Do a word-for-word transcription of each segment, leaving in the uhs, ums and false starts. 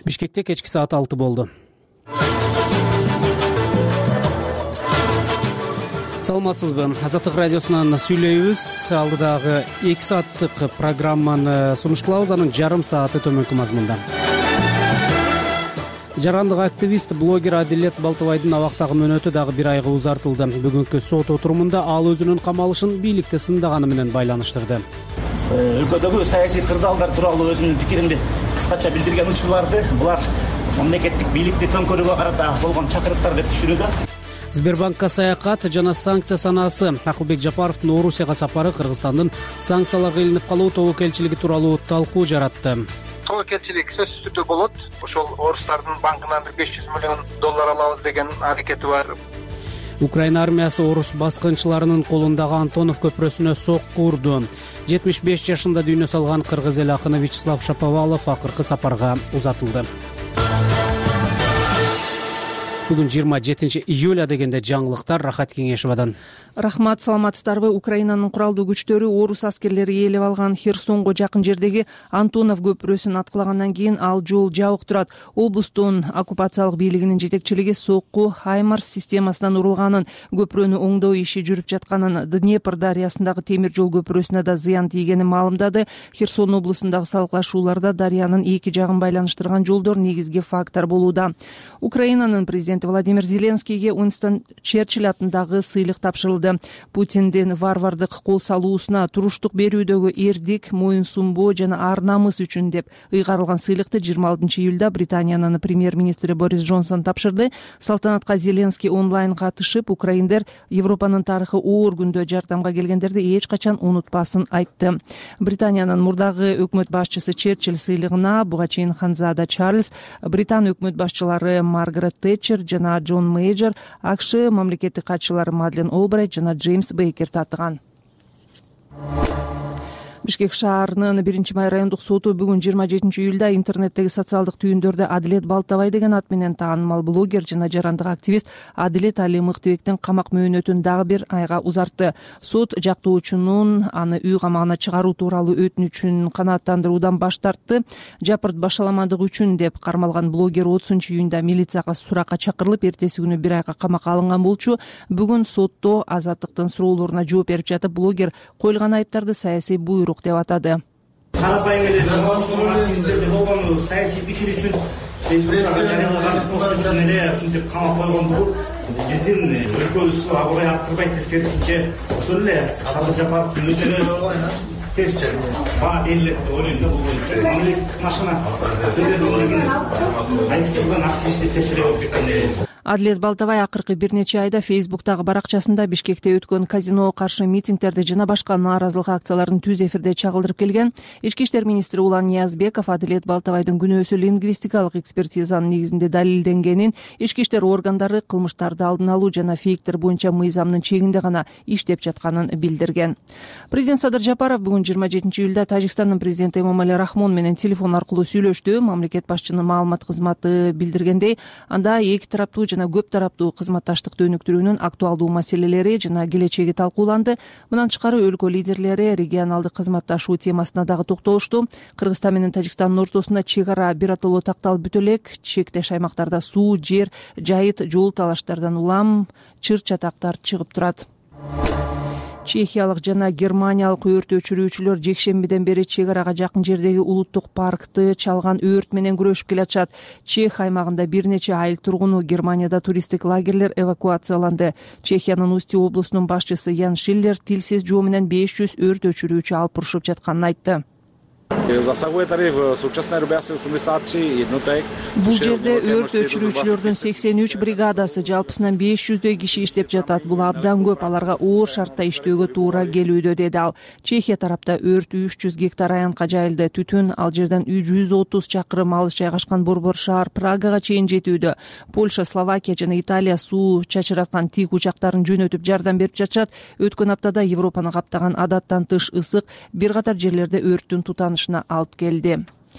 Бишкекте кечки саат алты болду. Саламатсызбы? Азаттык радиосунан сүйлөйбүз. Алдыдагы эки сааттык программаны сунуш кылабыз. Анын жарым сааты төмөнкү мазмунда. Жарандык активист, блогер Адилет Балтабайдын абактагы мөөнөтү дагы бир айга узартылды. Бүгүнкү сот отурумунда ал өзүнүн камалышын бийликте сындаганы менен байланыштырды. Өлкөдөгү саясий кырдаалдар тууралуу өзүмдүн пикиримди кыскача билдирген учурларды булар мамлекеттик бийликти төңкөрүүгө карата болгон чакырыктар деп түшүнүүдө. Сбербанкка саякат жана санкция санаасы. Акылбек Жапаровдун Орусияга сапары Кыргызстандын санкцияларга илинип калуу тобокелчилиги тууралуу талкуу жаратты. Тобокелчилик сөзсүз түрдө болот. Ошол орустардын банкынан беш жүз миллион доллар алабыз деген аракети бар. Украина армиясы орус баскынчыларынын колундагы Антонов көпүрөсүнө сокку урду. жетимиш беш жашында дүйнө салган кыргыз эл акыны Вячеслав Шаповалов акыркы сапарга узатылды. Бүгүн жыйырма жетинчи июль дегенде жаңылыктар. Рахат Кеңешевадан. Рахмат, саламатсыздарбы? Украинанын куралдуу күчтөрү орус аскерлери ээлеп алган Херсонго жакын жердеги Антонов көпүрөсүн аткылагандан кийин ал жол жабык турат. Облустун оккупациялык бийлигинин жетекчилиги сокку Хаймарс системасынан урулганын, көпүрөнү оңдоо иши жүрүп жатканын, Днепр дарыясындагы темир жол көпүрөсүнө да зыян тийгенин маалымдады. Херсон облусундагы салгылашууларда дарыянын эки жагын байланыштырган жолдор негизги фактор болууда. Украинанын президенти Владимир Зеленскийге Уинстон Черчилль атындагы сыйлык тапшырылды. Путиндин варвардык кол салуусуна туруштук берүүдөгү эрдик, моюнсунбоо жана ар намыс үчүн деп ыйгарылган сыйлыкты жыйырма алтынчы июлда Британиянын премьер-министри Борис Джонсон тапшырды. Салтанатка Зеленский онлайн катышып, украиндер Европанын тарыхы оор күндө жардамга келгендерди эч качан унутпасын айтты. Британиянын мурдагы өкмөт башчысы Черчилль сыйлыгына буга чейин Ханзада Чарльз, Британ өкмөт башчылары Маргарет Тэтчер жана Джон Мейджер, АКШ мамлекеттик катчылары Мадлен Олбрайт жана Джеймс Бейкер татыган. Бишкек шаарынын биринчи май райондук соту бүгүн жыйырма жетинчи июлда интернеттеги социалдык түйүндөрдө Адилет Балтабай деген ат менен таанымал блогер жана жарандык активист Адилет Али Мыктыбектин камак мөөнөтүн дагы бир айга узартты. Сот жактоочунун аны үй камагына чыгаруу тууралуу өтүнүчүн канааттандыруудан баш тартты. Жапырт башаламандык үчүн деп кармалган блогер отузунчу июнда милицияга суракка чакырылып, эртеси күнү бир айга камакка алынган болчу. Бүгүн сотто азаттыктын суроолоруна жооп берип жатып, блогер коюлган айыптарды саясий буйрук деп атады. Карапайым эле активисттерди болгону саясий пикир үчүн Фейсбукка жарыялаган пост үчүн эле ушинтип камап койгондугу биздин өлкөбүзгө аброй арттырбайт, тескерисинче ошол эле Садыр Жапаровдун өзүнө терс баа берилет деп ойлойм да. Бул боюнча мамлекеттик машина сөздөрдүн айтып чыккан активистти терс эле өтүп кеткен. Адилет Балтабай акыркы бир нече айда Фейсбуктагы баракчасында Бишкекте өткөн казиного каршы митингтерди жана башка нааразылык акцияларын түз эфирде чагылдырып келген. Ички иштер министри Улан Ниязбеков Адилет Балтабайдын күнөөсү лингвистикалык экспертизанын негизинде далилденгенин, ички иштер органдары кылмыштарды алдын алуу жана фейктер боюнча мыйзамдын чегинде гана иштеп жатканын билдирген. Президент Садыр Жапаров бүгүн жыйырма жетинчи июлда Тажикстандын президенти Эмомали Рахмон менен телефон аркылуу сүйлөштү. Мамлекет башчынын маалымат кызматы билдиргендей, анда эки тараптуу жана көп тараптуу кызматташтыкты өнүктүрүүнүн актуалдуу маселелери жана келечеги талкууланды. Мындан тышкары өлкө лидерлери регионалдык кызматташуу темасына дагы токтолушту. Кыргызстан менен Тажикстандын ортосунда чек ара биротоло такталып бүтө элек. Чектеш аймактарда суу, жер, жайыт, жол талаштардан улам, чыр чатактар чыгып турат. Чехиялык жана германиялык өрт өчүрүүчүлөр жекшембиден бери чек арага жакын жердеги улуттук паркты чалган өрт менен күрөшүп келатышат. Чех аймагында бир нече айыл тургуну Германияда туристтик лагерлер эвакуацияланды. Чехиянын Усти облусунун башчысы Ян Шиллер тилсиз жоо менен беш жүз өрт өчүрүүчү алып урушуп жатканын айтты. Бул жерде өрт өчүрүүчүлөрдүн сексен үч бригадасы, жалпысынан беш жүздөй киши иштеп жатат. Бул абдан көп, аларга оор шартта иштөөгө туура келүүдө, деди ал. Чехия тарапта өрт үч жүз гектар аянтка жайылды. Түтүн ал жерден жүз отуз чакырым алыс жайгашкан борбор шаар Прагага чейин жетүүдө. Польша, Словакия жана Италия суу чачыраткан тик учактарын жөнөтүп жардам берип жатышат. Өткөн аптада Европаны каптаган адаттан тыш ысык бир катар жерлерде өрттүн тутанышына алып келди.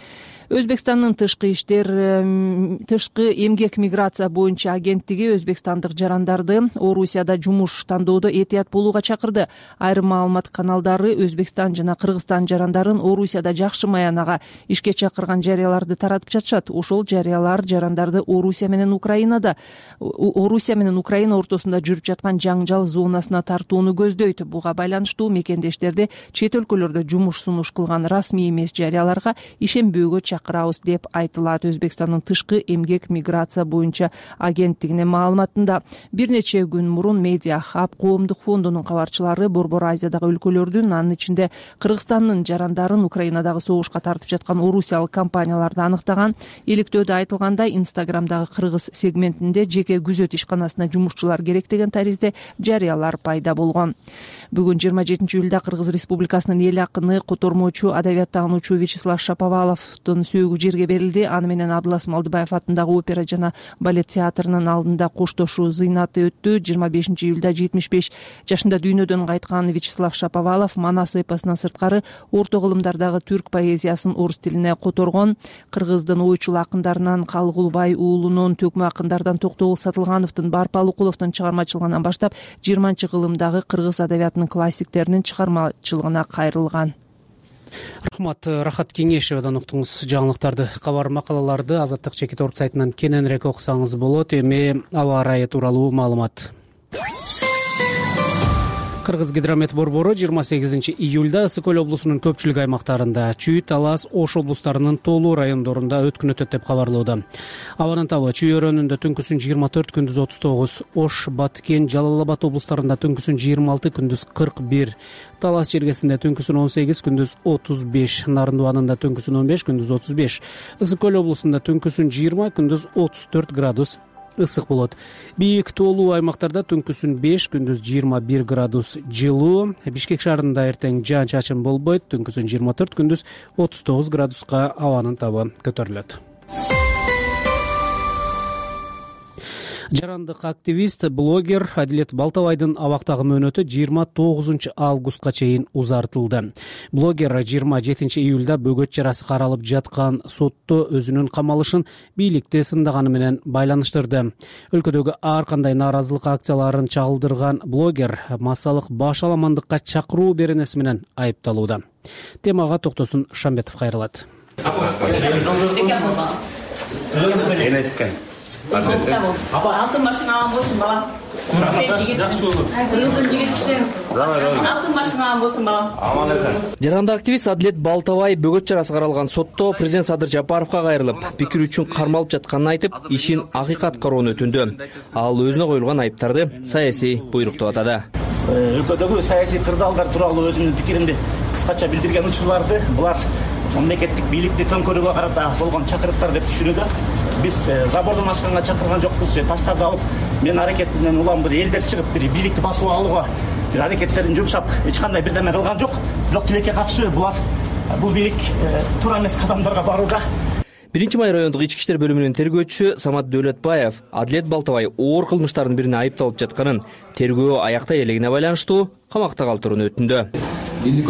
Өзбекстандын тышкы иштер тышкы эмгек миграция боюнча агенттиги өзбекстандык жарандарды Орусияда жумуш тандоодо этият болууга чакырды. Айрым маалымат каналдары Өзбекстан жана Кыргызстан жарандарын Орусияда жакшы маянага ишке чакырган жарыяларды таратып жатышат. Ошол жарыялар жарандарды Орусия менен Украинада Орусия менен Украина ортосунда жүрүп жаткан жаңжал зонасына тартууну көздөйт. Буга байланыштуу мекендештерди чет өлкөлөрдө жумуш сунуш кылган расмий эмес жарыяларга ишенбөөгө чакырабыз деп айтылат Өзбекстандын тышкы эмгек миграция боюнча агенттигинин маалыматында. Бир нече күн мурун Медиа Хаб коомдук фондунун кабарчылары Борбор Азиядагы өлкөлөрдүн, анын ичинде Кыргызстандын жарандарын Украинадагы согушка тартып жаткан орусиялык компанияларды аныктаган. Иликтөөдө айтылгандай, Инстаграмдагы кыргыз сегментинде жеке күзөт ишканасына жумушчулар керек деген таризде жарыялар пайда болгон. Бүгүн жыйырма жетинчи июлда Кыргыз Республикасынын эл акыны, котормочу, адабият таануучу Вячеслав Шаповаловдун сөөгү жерге берилди. Аны менен Абдылас Малдыбаев атындагы опера жана балет театрынын алдында коштошуу зыйнаты өттү. жыйырма бешинчи июлда жетимиш беш жашында дүйнөдөн кайткан Вячеслав Шаповалов Манас эпосунан сырткары орто кылымдардагы түрк поэзиясын орус тилине которгон. Кыргыздын ойчул акындарынан Калгулбай уулунун, төкмө акындардан Токтогул Сатылгановдун, Барпал Укуловдун чыгармачылыгынан баштап жыйырманчы кылымдагы кыргыз адабиятынын классиктеринин чыгармачылыгына кайрылган. Рахмат, Рахат Кеңешевадан уктуңуз. Жаңылыктарды, кабар макалаларды Азаттык чекит орг сайтынан кененирээк окусаңыз болот. Эми аба ырайы тууралуу маалымат. Кыргыз гидромет борбору жыйырма сегизинчи июлда Ысык Көл облусунун көпчүлүк аймактарында, Чүй, Талас, Ош облустарынын тоолуу райондорунда өткүн өтөт деп кабарлоодо. Абанын табы Чүй өрөөнүндө түнкүсүн жыйырма төрт, күндүз отуз тогуз, Ош, Баткен, Жалал Абад облустарында түнкүсүн жыйырма алты, күндүз кырк бир, Талас жергесинде түнкүсүн он сегиз, күндүз отуз беш, Нарын дубанында түнкүсүн он беш, күндүз отуз беш, Ысык Көл облусунда түнкүсүн жыйырма, күндүз отуз төрт градус ысык болот. Бийик тоолуу аймактарда түнкүсүн беш, күндүз жыйырма бир градус жылуу. Бишкек шаарында эртең жаан-чачын болбойт, түнкүсүн жыйырма төрт, күндүз отуз тогуз градуска абанын табы көтөрүлөт. Жарандык активист, блогер Адилет Балтабайдын абактагы мөөнөтү жыйырма тогузунчу августка чейин узартылды. Блогер жыйырма жетинчи июлда бөгөт жарасы каралып жаткан сотто өзүнүн камалышын бийликти сындаганы менен байланыштырды. Өлкөдөгү ар кандай нааразылык акцияларын чагылдырган блогер массалык баш аламандыкка чакыруу беренеси менен айыпталууда. Темага токтосун Шамбетов кайрылат. Апа, алтын машина алган болсун балам. Алтын машина алган болсун балам. Аман эсен. Жаранды активист Адилет Балтабай бөгөт жарасы каралган сотто президент Садыр Жапаровго кайрылып, пикир үчүн кармалып жатканын айтып, ишин акыйкат кароону өтүндү. Ал өзүнө коюлган айыптарды саясий буйрук деп атады. Өлкөдөгү саясий кырдаалдар тууралуу өзүмдүн пикиримди кыскача билдирген учурларды булар мамлекеттик бийликти төңкөрүүгө карата болгон чакырыктар деп түшүнүүдө. Биз забордон ашканга чакырган жокпуз же таштарды алып, мен аракет менен улам бир элдер чыгып бир бийликти басып алууга бир аракеттерин жумшап, эч кандай бирдеме кылган жок. Бирок тилекке каршы булар бул бийлик туура эмес кадамдарга барууда. Биринчи май райондук ички иштер бөлүмүнүн тергөөчүсү Самат Дөөлөтбаев Адилет Балтабай оор кылмыштардын бирине айыпталып жатканын, тергөө аяктай элегине байланыштуу камакта калтырууну өтүндү. Бийлик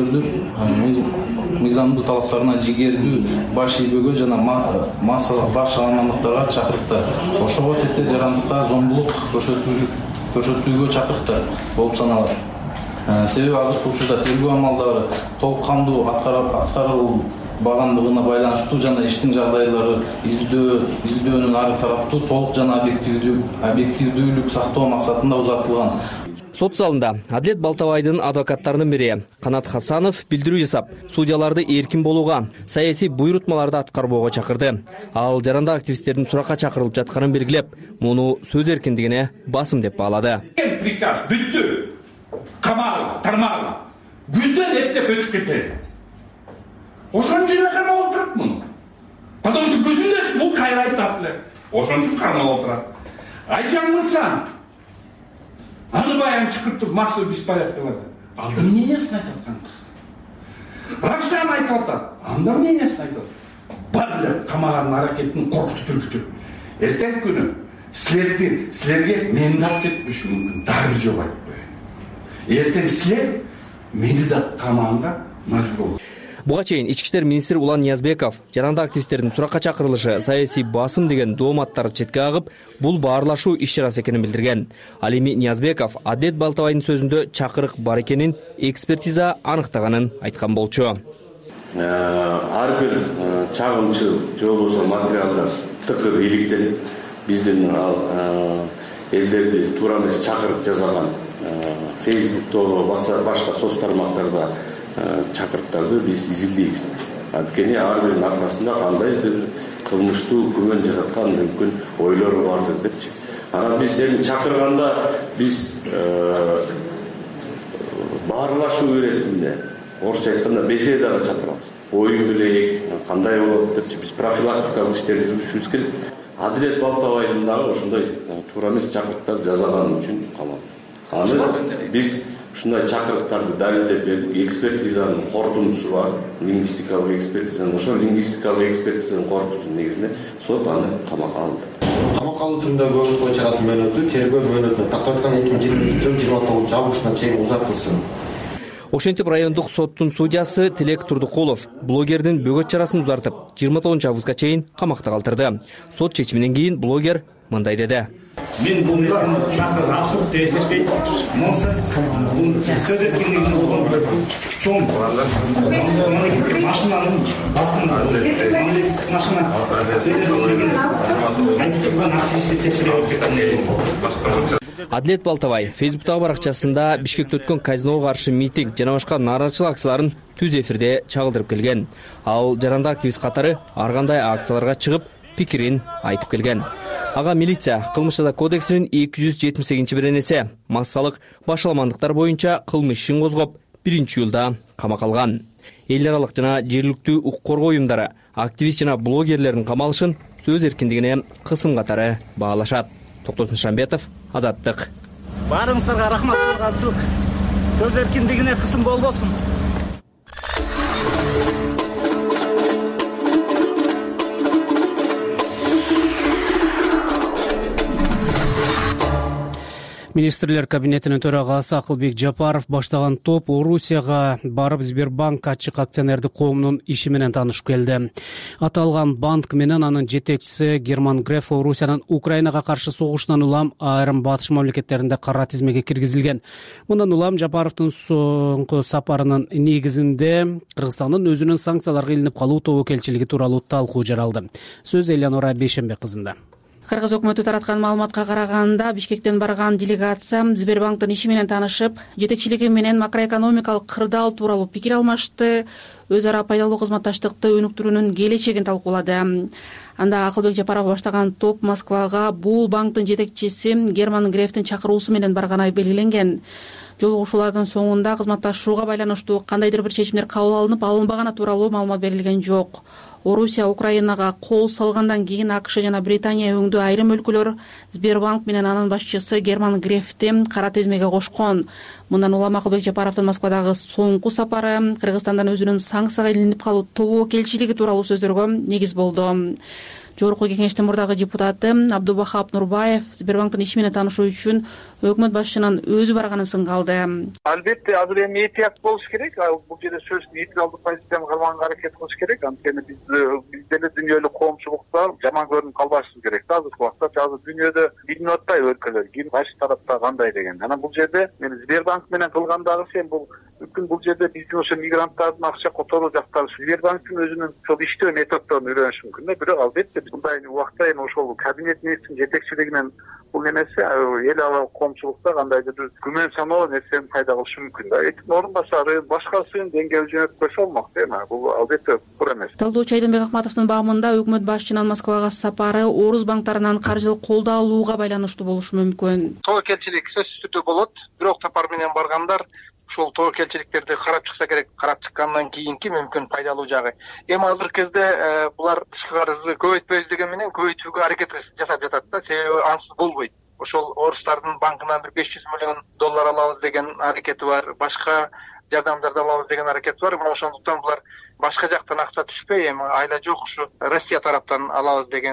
өкүлдөрү мыйзамдуу талаптарына жигердүү баш ийбөгө жана массалык баш аламандыктарга чакырыкты. Ошого тетте жарандыкка зомбулук көрсөтүүгө чакырыкты болуп саналат. Себеби азыркы учурда тергөө амалдары толук кандуу аткарылбагандыгына байланыштуу жана иштин жагдайлары изилдөөнүн ары тараптуу толук жана объективдүүлүк сактоо максатында узартылган. Сот залында Адилет Балтабайдын адвокаттарынын бири Канат Хасанов билдирүү жасап, судьяларды эркин болууга, саясий буйрутмаларды аткарбоого чакырды. Ал жаранды активисттердин суракка чакырылып жатканын белгилеп, муну сөз эркиндигине басым деп баалады. Приказ бүттү. Камагыла, тармагыла. Күздөн эптеп өтүп кетти. Ошон үчүн кармап отурат муну. Потому что күзүндө бул кайрайт атлы. Ошон үчүн кармап отурат. Айжан мырза, аны баян чыкыртып массовый беспорядкаларды. Алда мнениясын айтып атканбыз. Равшан айтып атат. Анда мнениясын айтып атат. Барлы камаганын аракетин коркутуп үркүтүп. Эртең күнү силерди, силерге мени да кетпеши мүмкүн. Дагы бир жол айтып коеюн. Эртең силер мени да камаганга мажбур болот. Буга чейин ички иштер министри Улан Ниязбеков жаранды активисттердин суракка чакырылышы саясий басым деген дооматтарды четке агып, бул баарлашуу иш чарасы экенин билдирген. Ал эми Ниязбеков Адлет Балтабайдын сөзүндө чакырык бар экенин экспертиза аныктаганын айткан болчу. Ар бир чагымчыл же болбосо материалдар тыкыр иликтенип, биздин элдерди туура эмес чакырып жасаган Facebook'то башка соц тармактарда чакырыктарды биз изилдейбиз. Анткени ар биринин аркасында кандайдыр кылмыштуу күмөн жараткан мүмкүн ойлор бардыр депчи. Анан биз эми чакырганда биз баарлашуу керек эмне? Орусча айтканда беседага чакырабыз. Оюн билейик, кандай болот депчи биз профилактикалык иштерди жүргүзүшүбүз керек. Адлет Балтабайдын дагы ошондой туура эмес чакырыктар жасаганы үчүн камалды. Аны биз ушундай чакырыктарды далилдеп бердик. Экспертизанын корутундусу бар, лингвистикалык экспертизанын. Ошол лингвистикалык экспертизанын корутуусунун негизинде сот аны камакка алды. Камакка алуу түрүндө көбү кой чарасынын мөөнөтү тергөө мөөнөтүнө такталган эки миң жыйырма жылы жыйырма тогузунчу августуна чейин узартылсын. Ошентип райондук соттун судьясы Тилек Турдукулов блогердин бөгөт чарасын узартып, жыйырма тогузунчу августка чейин камакта калтырды. Сот чечиминен кийин блогер мындай деди. Мен бул нерсени такыр абсурд деп эсептейм. Монсенс бул сөз эркиндигинин болгон чоң мамлекеттик машинанын басында мамлекеттик машина сөз эркиндигин айтып жүргөн активисттер текшерип өткөн. Адлет Балтабай Facebook'тагы баракчасында Бишкекте өткөн казиного каршы митинг жана башка нааразычылык акцияларын түз эфирде чагылдырып келген. Ал жаранды активист катары ар кандай акцияларга чыгып, пикирин айтып келген. Ага милиция кылмыш жаза кодексинин эки жүз жетимиш сегизинчи беренеси массалык башаламандыктар боюнча кылмыш ишин козгоп, биринчи июлда камакка алган. Эл аралык жана жергиликтүү укук коргоо уюмдары активист жана блогерлердин камалышын сөз эркиндигине кысым катары баалашат. Токтосун Шамбетов, Азаттык. Баарыңыздарга рахмат, ылык. Сөз эркиндигине кысым болбосун. Министрлер кабинетинин төрагасы Акылбек Жапаров баштаган топ Орусияга барып Сбербанк ачык акционердик коомунун иши менен таанышып келди. Аталган банк менен анын жетекчиси Герман Греф Орусиянын Украинага каршы согушунан улам айрым батыш мамлекеттеринде кара тизмеге киргизилген. Мындан улам Жапаровдун соңку сапарынын негизинде Кыргызстандын өзүнүн санкцияларга илинип калуу тобокелчилиги тууралуу талкуу жаралды. Сөз Элянора Бейшенбек кызында. Кыргыз өкмөтү тараткан маалыматка караганда Бишкектен барган делегация Сбербанктын иши менен таанышып, жетекчилиги менен макроэкономикалык кырдаал тууралуу пикир алмашты, өз ара пайдалуу кызматташтыкты өнүктүрүүнүн келечегин талкуулады. Анда Акылбек Жапаров баштаган топ Москвага бул банктын жетекчиси Герман Грефтин чакыруусу менен барганы белгиленген. Жолугушуулардын соңунда кызматташууга байланыштуу кандайдыр бир чечимдер кабыл алынып, алынбаганы тууралуу маалымат берилген жок. Орусия Украинага кол салгандан кийин АКШ жана Британия өңдүү айрым өлкөлөр Сбербанк менен анын башчысы Герман Грефти кара тизмеге кошкон. Мындан улам Акылбек Жапаровдун Москвадагы соңку сапары Кыргызстандан өзүнүн санкцияга илинип калуу тобокелчилиги тууралуу сөздөргө негиз болду. Жогорку кеңештин мурдагы депутаты Абдубахап Нурбаев Сбербанктын иши менен таанышуу үчүн өкмөт башчынын өзү барганын сыңгалды. Албетте азыр эми этият болуш керек. Бул жерде сөз нейтралдык позицияны калганга аракет кылыш керек. Анткени биз биз деле дүйнөлүк коомчулукта жаман көрүнүп калбашыбыз керек. Азыркы убакытта азыр дүйнөдө билинип атпайбы өлкөлөр ким кайсы тарапта кандай деген. Анан бул жерде мен Сбербанк менен кылгандагы сен бул мүмкүн бул жерде биздин ошо мигранттардын акча которуу жактары Сбербанктын өзүнүн ошол иштөө методдорун үйрөнүш мүмкүн да. Бирок албетте мындай убакта эми ошол кабинет министринин жетекчилигинен бул нерсе эл аралык коомчулукта кандайдыр күмөн саноо нерсени пайда кылышы мүмкүн да. Экинчи орун басары башкасын деңгээлге жөнөтүп койсо болмок да эми. Бул албетте туура эмес. Талдоочу Айдынбек Акматовдун баамында өкмөт башчынын Москвага сапары Орус банктарынан каржылык колдоо алууга байланыштуу болушу мүмкүн. Тобокелчилик сөзсүз түрдө болот. Бирок сапар менен баргандар ушул тобокелчиликтерди карап чыкса керек. Карап чыккандан кийинки мүмкүн пайдалуу жагы. Эми азыркы кезде булар тышкы карызды көбөйтпөйбүз деген менен көбөйтүүгө аракет жасап жатат да. Себеби ансыз болбойт. Ошол орустардын банкынан бир беш жүз миллион доллар алабыз деген аракети бар. Башка жардамдарды алабыз деген аракети бар. Мына ошондуктан булар башка жактан акча түшпөй, эми айла жок ушу Россия тараптан алабыз деген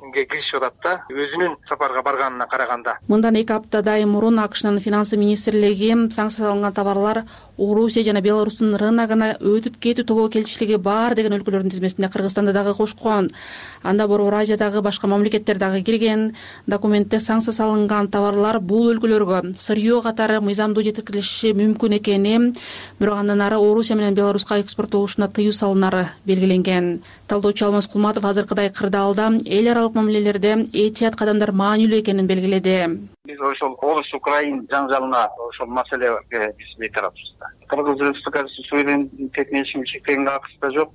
киришип атат да, өзүнүн сапарга барганына караганда. Мындан эки аптадай мурун АКШнын финансы министрлиги санкцияланган товарлар Орусия жана Беларустун рыногуна өтүп кетүү тобокелчилиги бар деген өлкөлөрдүн тизмесине Кыргызстанды дагы кошкон. Анда Борбор Азиядагы башка мамлекеттер дагы кирген. Документте санкция салынган товарлар бул өлкөлөргө сырьё катары мыйзамдуу жеткирилиши мүмкүн экени, бирок андан ары Орусия менен Беларуска экспорттолушуна тыюу салынары белгиленген. Талдоочу Алмаз Кулматов азыркыдай кырдаалда эл аралык мамилелерде этият кадамдар маанилүү экенин белгиледи. Биз ошол Орус Украин жаңжалына ошол маселеге биз бейтараппыз. Кыргыз Республикасы суверенитетине ишин чектегенге акысы жок.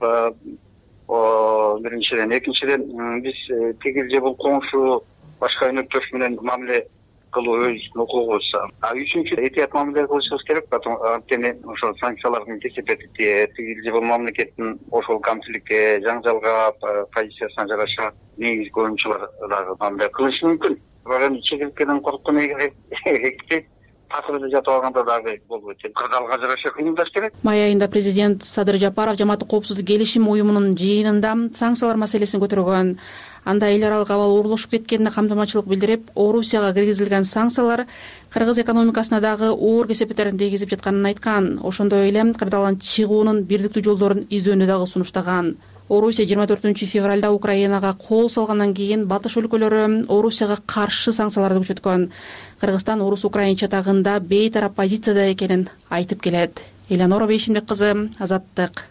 Биринчиден, экинчиден биз тигил же бул коңшу башка өнөктөш менен мамиле кылуу өз укугубуз. А үчүнчү этият мамиле кылышыбыз керек. Анткени ошол санкциялардын кесепети тигил же бул мамлекеттин ошол камчылыкка, жаңжалга, позициясына жараша негизги оюнчулар дагы мамиле кылышы мүмкүн. Бирок чегилткенен корккон эки акырда жатып алганда дагы болбойт. Кырдаалга жараша кыйындаш керек. Май айында президент Садыр Жапаров Жамааттык коопсуздук келишим уюмунун жыйынында санкциялар маселесин көтөргөн. Анда эл аралык абал оорлошуп кеткенине камтамачылык билдирип, Орусияга киргизилген санкциялар Кыргыз экономикасына дагы оор кесепеттерин тийгизип жатканын айткан. Ошондой эле кырдаалдан чыгуунун бирдиктүү жолдорун издөөнү дагы сунуштаган. Орусия жыйырма төртүнчү февралда Украинага кол салгандан кийин батыш өлкөлөрү Орусияга каршы санкцияларды күчөткөн. Кыргызстан орус украин чатагында бейтарап позицияда экенин айтып келет. Элеонора Бейшимбек кызы, Азаттык.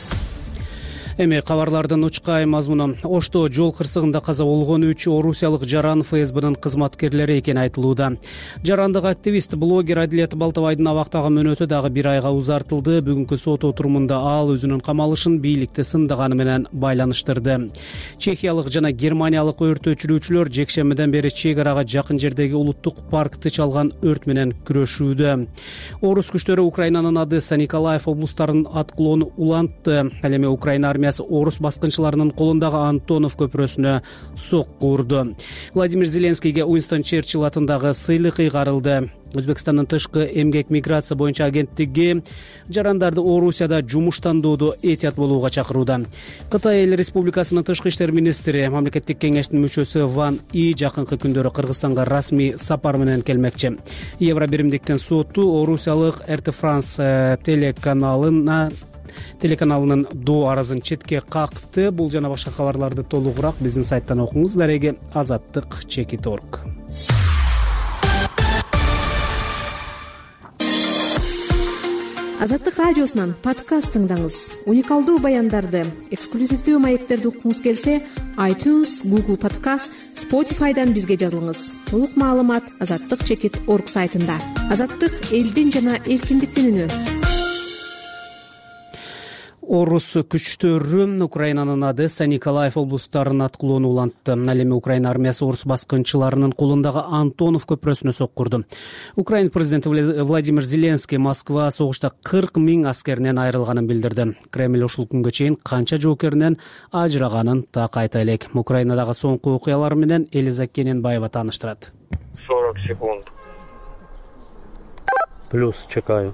Эми кабарлардын учкай мазмуну. Ошто жол кырсыгында каза болгон үч орусиялык жаран ФСБнын кызматкерлери экени айтылууда. Жарандык активист, блогер Адилет Балтабайдын абактагы мөөнөтү дагы бир айга узартылды. Бүгүнкү сот отурумунда ал өзүнүн камалышын бийликти сындаганы менен байланыштырды. Чехиялык жана германиялык өрт өчүрүүчүлөр жекшембиден бери чек арага жакын жердеги улуттук паркты чалган өрт менен күрөшүүдө. Орус күчтөрү Украинанын Одесса, Николаев облустарын аткылоону улантты. Ал эми Украина армиясы орус баскынчыларынын колундагы Антонов көпүрөсүнө сокку урду. Владимир Зеленскийге Уинстон Черчилл атындагы сыйлык ыйгарылды. Өзбекстандын тышкы эмгек миграция боюнча агенттиги жарандарды Орусияда жумуштандууду этият болууга чакырууда. Кытай Эл Республикасынын тышкы иштер министри, мамлекеттик кеңештин мүчөсү Ван И жакынкы күндөрү Кыргызстанга расмий сапар менен келмекчи. Евробиримдиктин соту орусиялык Эр Тэ Франс телеканалына телеканалынын доо аразын четке какты. Бул жана башка кабарларды толугураак биздин сайттан окуңуз. Дареги азаттык чекит точка орг. Азаттык радиосунан подкаст тыңдаңыз. Уникалдуу баяндарды, эксклюзивдүү маектерди уккуңуз келсе, iTunes, Google Podcast, Spotify'дан бизге жазылыңыз. Толук маалымат азаттык чекит точка орг сайтында. Азаттык элдин жана эркиндиктин үнү. Орус күчтөрү Украинанын Одесса, Николаев облустарын аткылоону улантты. Ал эми Украина армиясы орус баскынчыларынын колундагы Антонов көпүрөсүнө соккурду. Украина президенти Владимир Зеленский Москва согушта кырк миң аскеринен айрылганын билдирди. Кремль ушул күнгө чейин канча жоокеринен ажыраганын так айта элек. Украинадагы соңку окуялар менен Элиза Кененбаева тааныштырат. сорок секунд. Плюс чекаю.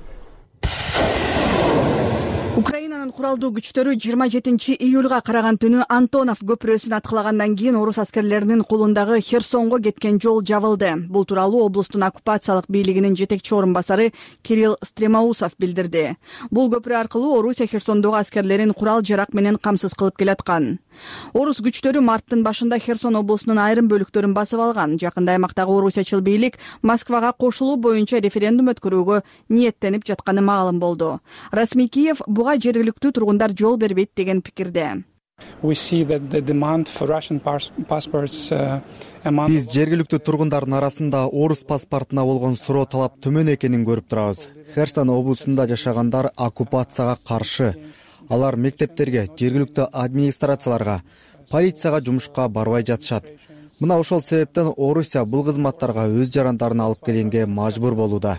Украинанын куралдуу күчтөрү жыйырма жетинчи июлга караган түнү Антонов көпүрөсүн аткылагандан кийин орус аскерлеринин колундагы Херсонго кеткен жол жабылды. Бул тууралуу облустун оккупациялык бийлигинин жетекчи орун басары Кирилл Стремоусов билдирди. Бул көпүрө аркылуу Орусия Херсондогу аскерлерин курал жарак менен камсыз кылып келаткан. Орус күчтөрү марттын башында Херсон облусунун айрым бөлүктөрүн басып алган. Жакында аймактагы орусиячыл бийлик Москвага кошулуу боюнча референдум өткөрүүгө ниеттенип жатканы маалым болду. Расмий Киев буга жергиликтүү тургундар жол бербейт деген пикирде. Биз жергиликтүү тургундардын арасында орус паспортуна болгон суроо талап төмөн экенин көрүп турабыз. Херсон облусунда жашагандар оккупацияга каршы. Алар мектептерге, жергиликтүү администрацияларга, полицияга жумушка барбай жатышат. Мына ошол себептен Орусия бул кызматтарга өз жарандарын алып келгенге мажбур болууда.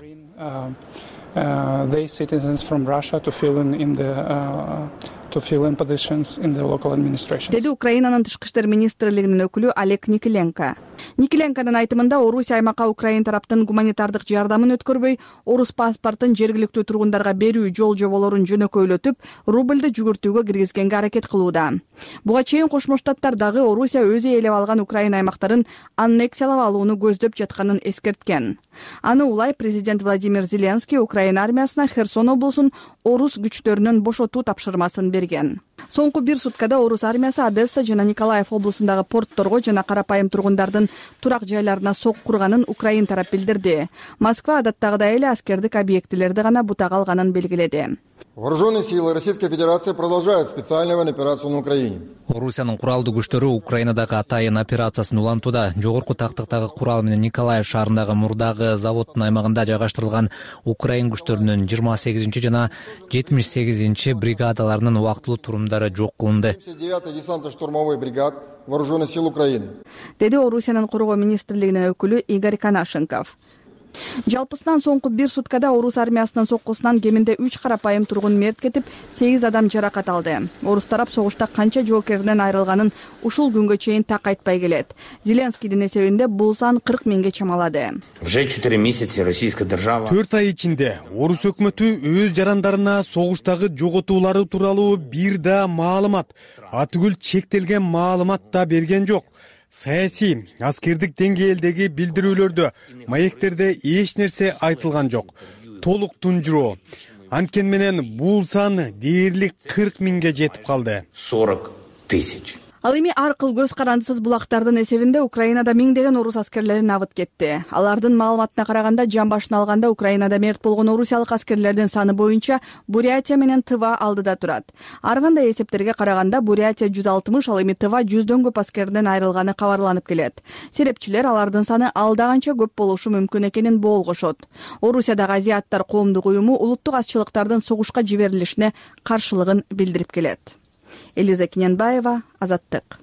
деди Украинанын тышкы иштер министрлигинин өкүлү Олег Никиленко. Никиленконун айтымында Орусия аймакка Украин тараптын гуманитардык жардамын өткөрбөй, орус паспортун жергиликтүү тургундарга берүү жол жоболорун жөнөкөйлөтүп, рубльды жүгүртүүгө киргизгенге аракет кылууда. Буга чейин Кошмо Штаттар дагы Орусия өзү ээлеп алган Украин аймактарын аннексиялап алууну көздөп жатканын эскерткен. Аны улай президент Владимир Зеленский Украин армиясына Херсон облусун орус күчтөрүнөн бошотуу тапшырмасын берген. Соңку бир суткада орус армиясы Одесса жана Николаев облусундагы портторго жана карапайым тургундардын турак жайларына сок курганын Украин тарап билдирди. Москва адаттагыдай эле аскердик объектилерди гана бутага алганын белгиледи. Вооруженные силы Российской Федерации продолжают специальную военную операцию на Украине. Орусиянын куралдуу күчтөрү Украинадагы атайын операциясын улантууда. Жогорку тактыктагы курал менен Николаев шаарындагы мурдагы заводдун аймагында жайгаштырылган Украин күчтөрүнүн жыйырма сегизинчи жана жетимиш сегизинчи бригадаларынын убактылуу турумдары жок кылынды. девятый десантно-штурмовой бригад Вооруженных сил Украины. Деди Орусиянын коргоо министрлигинин өкүлү Игорь Канашенков. Жалпысынан соңку бир суткада орус армиясынын соккусунан кеминде үч карапайым тургун мерт кетип, сегиз адам жаракат алды. Орус тарап согушта канча жоокеринен айрылганын ушул күнгө чейин так айтпай келет. Зеленскийдин эсебинде бул сан кырк миңге чамалады. Уже четыре месяца российская держава төрт ай ичинде орус өкмөтү өз жарандарына согуштагы жоготуулары тууралуу бир да маалымат, атүгүл чектелген маалымат да берген жок. Саясий, аскердик деңгээлдеги билдирүүлөрдө, маектерде эч нерсе айтылган жок. Толук тунжуроо. Анткени менен бул сан дээрлик кырк миңге жетип калды. сорок тысяч. Ал эми ар кыл көз карандысыз булактардын эсебинде Украинада миңдеген орус аскерлери набыт кетти. Алардын маалыматына караганда, жан башына алганда Украинада мерт болгон орусиялык аскерлердин саны боюнча Бурятия менен Тыва алдыда турат. Ар кандай эсептерге караганда Бурятия жүз алтымыш, ал эми Тыва жүздөн көп аскерден айрылганы кабарланып келет. Серепчилер алардын саны алда канча көп болушу мүмкүн экенин болгошот. Орусиядагы азиаттар коомдук уюму улуттук азчылыктардын согушка жиберилишине каршылыгын билдирип келет. Элиза Киненбаева, Азаттык.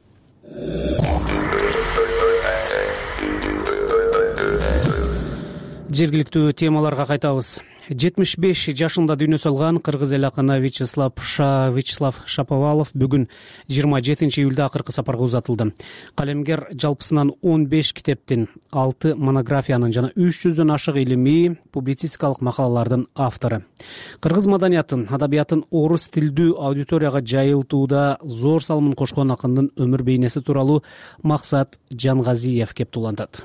Жергиликтүү темаларга кайтабыз. жетимиш беш жашында дүйнө салган кыргыз эл акыны Вячеслав Ша... Вячеслав Шаповалов бүгүн жыйырма жетинчи июлда акыркы сапарга узатылды. Калемгер жалпысынан он беш китептин, алты монографиянын жана үч жүздөн ашык илимий, публицистикалык макалалардын автору. Кыргыз маданиятын, адабиятын орус тилдүү аудиторияга жайылтууда зор салымын кошкон акындын өмүр бейнеси тууралуу Максат Жангазиев кептулантат.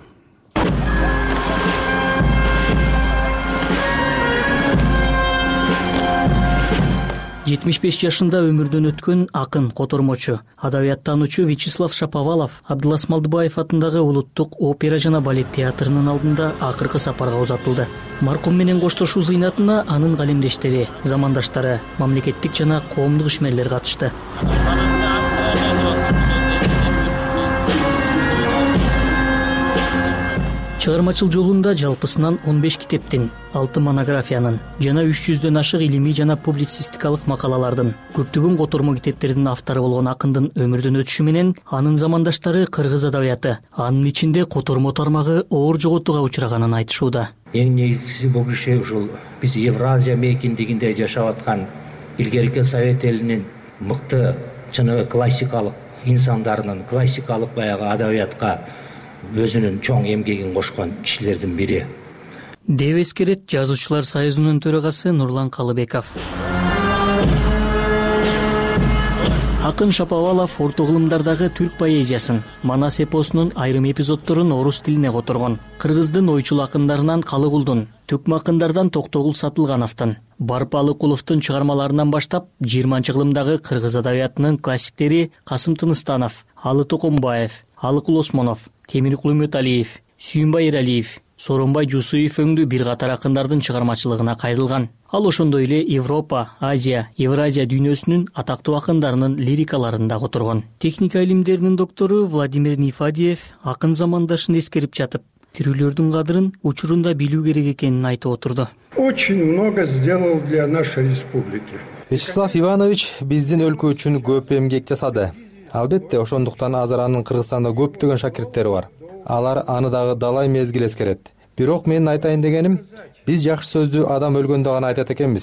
жетимиш беш жашында өмүрдөн өткөн акын, котормочу, адабияттануучу Вячеслав Шаповалов Абдылас Малдыбаев атындагы улуттук опера жана балет театрынын алдында акыркы сапарга узатылды. Маркум менен коштошуу зыйнатына анын калемдештери, замандаштары, мамлекеттик жана коомдук ишмерлер катышты. Чыгармачыл жолунда жалпысынан он беш китептин, алты монографиянын жана үч жүздөн ашык илимий жана публицистикалык макалалардын, көптөгөн котормо китептердин автору болгон акындын өмүрдөн өтүшү менен анын замандаштары кыргыз адабияты, анын ичинде котормо тармагы оор жоготууга учраганын айтышууда. Эң негизгиси бул киши ушул биз Евразия мейкиндигинде жашап аткан илгерки Совет элинин мыкты жана классикалык инсандарынын, классикалык баягы адабиятка өзүнүн чоң эмгегин кошкон кишилердин бири деп эскерет Жазуучулар союзунун төрагасы Нурлан Калыбеков. Акын Шаповалов орто кылымдардагы түрк поэзиясын, Манас эпосунун айрым эпизоддорун орус тилине которгон. Кыргыздын ойчул акындарынан Калыгулдун, Төкмө акындардан Токтогул Сатылгановдун, Барып Алыкуловдун чыгармаларынан баштап жыйырманчы кылымдагы кыргыз адабиятынын классиктери Касым Тыныстанов, Алы Токомбаев, Алыкул Осмонов, Темиркул Үмөталиев, Сүйүнбай Эралиев, Сооронбай Жусуев өңдүү бир катар акындардын чыгармачылыгына кайрылган. Ал ошондой эле Европа, Азия, Евразия дүйнөсүнүн атактуу акындарынын лирикаларын да которгон. Техника илимдеринин доктору Владимир Нифадиев акын замандашын эскерип жатып, тирүүлөрдүн кадырын учурунда билүү керек экенин айтып отурду. Очень много сделал для нашей республики. Вячеслав Иванович биздин өлкө үчүн көп эмгек жасады. Албетте, ошондуктан азыр анын Кыргызстанда көптөгөн шакирттери бар. Алар аны дагы далай мезгил эскерет. Бирок менин айтайын дегеним, биз жакшы сөздү адам өлгөндө гана айтат экенбиз.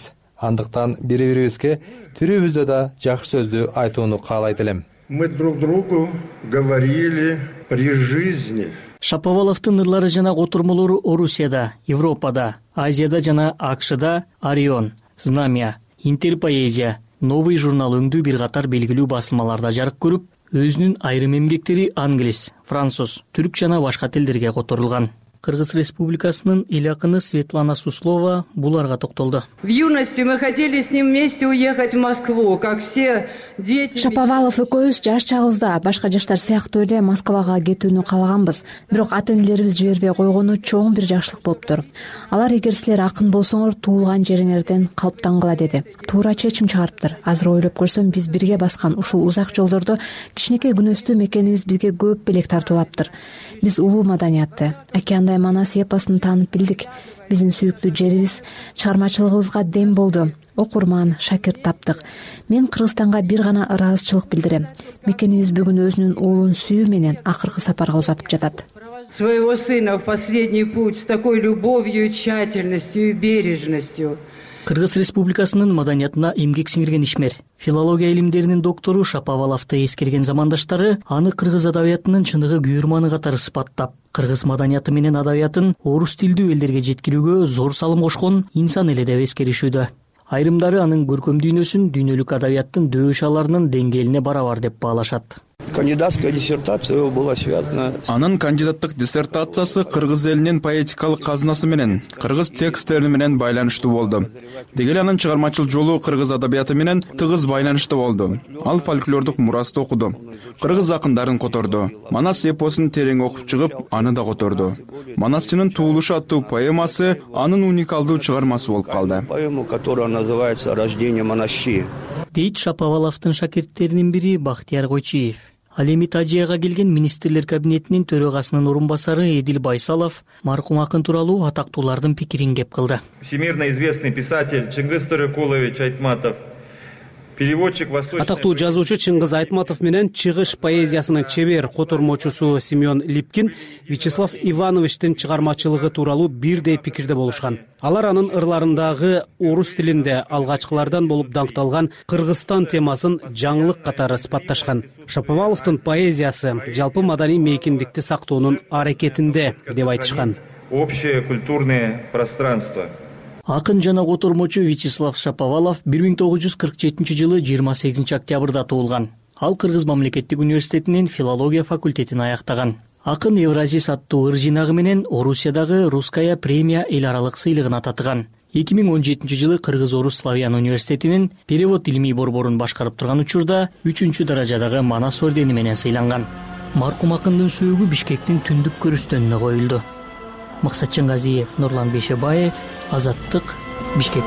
андыктан бири бирибизге тирүүбүздө да жакшы сөздү айтууну каалайт элем. Мы друг другу говорили при жизни. Шаповаловдун ырлары жана котурмолору Орусияда, Европада, Азияда жана АКШда Орион, Знамя, Интерпоэзия, Новый журнал өңдүү бир катар белгилүү басылмаларда жарык көрүп, өзүнүн айрым эмгектери англис, француз, түрк жана башка тилдерге которулган. Кыргыз Республикасынын эл акыны Светлана Суслова буларга токтолду. В юности мы хотели с ним вместе уехать в Москву, как все дети. Шаповалов экөөбүз жаш чагыбызда башка жаштар сыяктуу эле Москвага кетүүнү каалаганбыз. Бирок ата-энелерибиз жибербей койгону чоң бир жакшылык болуптур. Алар эгер силер акын болсоңор туулган жериңерден калыптангыла деди. Туура чечим чыгарыптыр. Азыр ойлоп көрсөм, биз бирге баскан ушул узак жолдордо кичинекей күнөстүү мекенибиз бизге көп белек тартуулаптыр. Биз улуу маданиятты, океандай Манас эпосун таанып билдик. Биздин сүйүктүү жерибиз чыгармачылыгыбызга дем болду. Окурман, шакирт таптык. Мен Кыргызстанга бир гана ыраазычылык билдирем. Мекенибиз бүгүн өзүнүн уулун сүйүү менен акыркы сапарга узатып жатат. Своего сына в последний путь с такой любовью, тщательностью и бережностью. Кыргыз Республикасынын маданиятына эмгек сиңирген ишмер, филология илимдеринин доктору Шаповаловду эскерген замандаштары аны кыргыз адабиятынын чыныгы күйөрманы катары сыпаттап, кыргыз маданияты менен адабиятын орус тилдүү элдерге жеткирүүгө зор салым кошкон инсан эле деп эскеришүүдө. Айрымдары анын көркөм дүйнөсүн дүйнөлүк адабияттын дөүш аларынын деңгээлине барабар деп баалашат. Кандидатская диссертация была связана. Анын кандидаттык диссертациясы кыргыз элинин поэтикалык казынасы менен, кыргыз тексттери менен байланыштуу болду. Дегеле анын чыгармачыл жолу кыргыз адабияты менен тыгыз байланыштуу болду. Ал фольклордук мурасты окуду. Кыргыз акындарын которду. Манас эпосун терең окуп чыгып, аны да которду. Манасчынын туулушу аттуу поэмасы анын уникалдуу чыгармасы болуп калды. Поэма, которая называется «Рождение монащи». Дейт Шаповаловдун шакирттеринин бири Бактияр Койчиев. Ал эми Тажияга келген министрлер кабинетинин төрөгасынын орун басары Эдил Байсалов маркум акын тууралуу атактуулардын пикирин кеп кылды. Всемирно известный писатель Чыңгыз Төрөкулович Айтматов, переводчик восточный... Атактуу жазуучу Чыңгыз Айтматов менен чыгыш поэзиясынын чебер котормочусу Семен Липкин Вячеслав Ивановичтин чыгармачылыгы тууралуу бирдей пикирде болушкан. Алар анын ырларындагы орус тилинде алгачкылардан болуп даңкталган Кыргызстан темасын жаңылык катары сыпатташкан. Шаповаловдун поэзиясы жалпы маданий мейкиндикти сактоонун аракетинде деп айтышкан. Общее культурное пространство. Акын жана котормочу Вячеслав Шаповалов бир миң тогуз жүз кырк жетинчи жылы жыйырма сегизинчи октябрда туулган. Ал Кыргыз мамлекеттик университетинин филология факультетин аяктаган. Акын Евразис аттуу ыр жыйнагы менен Орусиядагы Русская премия эл аралык сыйлыгына татыган. эки миң он жетинчи жылы Кыргыз-Орус славян университетинин перевод илимий борборун башкарып турган учурда үчүнчү даражадагы Манас ордени менен сыйланган. Маркум акындын сүйүгү Бишкектин түндүк көрүстөнүнө коюлду. Максатчан Газиев, Нурлан Бейшебаев, Азаттык, Бишкек.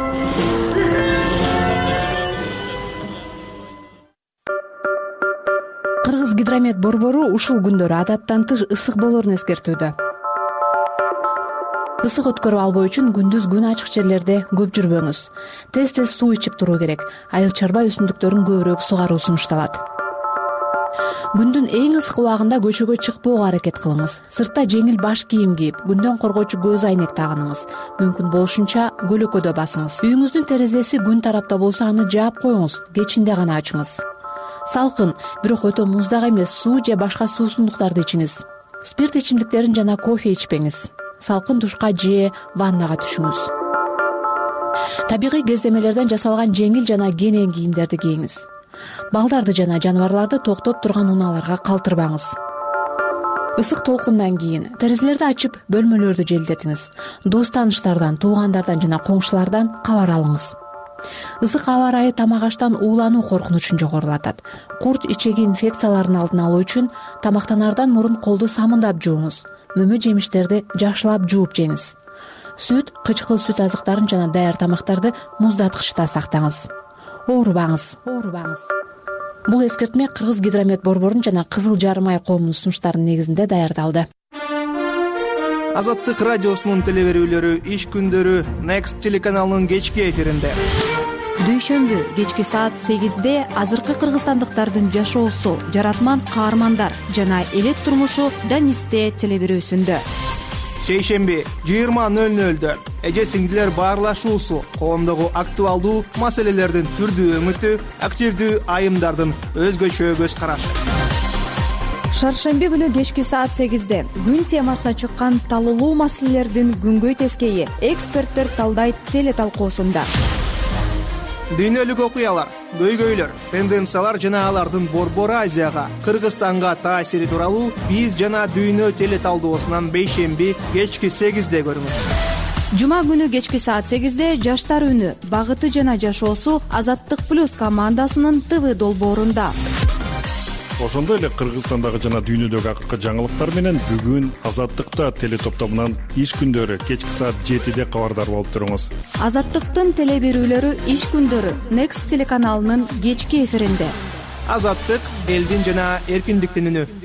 Кыргыз гидромет борбору ушул күндөрү адаттан тыш ысык болоорун эскертүүдө. Ысык өткөрүп албоо үчүн күндүз күн ачык жерлерде көп жүрбөңүз. Тез-тез суу ичип туруу керек. Айыл чарба өсүмдүктөрүн көбүрөөк сугаруу сунушталат. Күндүн эң ысык убагында көчөгө чыкпоого аракет кылыңыз. Сыртта жеңил баш кийим кийип, күндөн коргоочу көз айнек тагыныңыз. Мүмкүн болушунча көлөкөдө басыңыз. Үйүңүздүн терезеси күн тарапта болсо аны жаап коюңуз, кечинде гана ачыңыз. Салкын, бирок өтө муздак эмес суу же башка суусундуктарды ичиңиз. Спирт ичимдиктерин жана кофе ичпеңиз. Салкын душка же ваннага түшүңүз. Табигый кездемелерден жасалган жеңил жана кенен кийимдерди кийиңиз. Балдарды жана жаныбарларды токтоп турган унааларга калтырбаңыз. Ысык толкундан кийин терезелерди ачып, бөлмөлөрдү желдетиңиз. Дос тааныштардан, туугандардан жана коңшулардан кабар алыңыз. Ысык аба ырайы тамак аштан уулануу коркунучун жогорулатат. Курт ичеги инфекцияларын алдын алуу үчүн тамактанардан мурун колду самындап жууңуз. Мөмө жемиштерди жакшылап жууп жеңиз. Сүт, кычкыл сүт азыктарын жана даяр тамактарды муздатгычта сактаңыз. Оорубаңыз, оорубаңыз. Бул эскертме Кыргыз гидромет борборунун жана Кызыл Жарым ай коомунун сунуштарынын негизинде даярдалды. Азаттык радиосунун телеберүүлөрү иш күндөрү Next телеканалынын кечки эфиринде. Дүйшөмбү кечки саат сегизде азыркы кыргызстандыктардын жашоосу, жаратман каармандар жана элет турмушу Данисте телеберүүсүндө. шейшемби жыйырма нөл нөлдө эже сиңдилер баарлашуусу коомдогу актуалдуу маселелердин түрдүү өңүтү, активдүү айымдардын өзгөчө көз карашы. Шаршемби күнү кечки саат сегизде күн темасына чыккан талуулуу маселелердин күнгөй тескейи эксперттер талдайт теле талкуусунда. Дүйнөлүк окуялар, көйгөйлөр, тенденциялар жана алардын Борбор Азияга, Кыргызстанга таасири тууралуу биз жана дүйнө теле талдоосунан бейшемби кечки сегизде көрүңүз. Жума күнү кечки саат сегизде Жаштар үнү, багыты жана жашоосу Азаттык плюс командасынын ТВ долбоорунда. Ошондой эле Кыргызстандагы жана дүйнөдөгү акыркы жаңылыктар менен бүгүн Азаттыкта теле топтомунан иш күндөрү кечки саат жетиде кабардар болуп туруңуз. Азаттыктын теле берүүлөрү иш күндөрү Next телеканалынын кечки эфиринде. Азаттык элдин жана эркиндиктин үнү.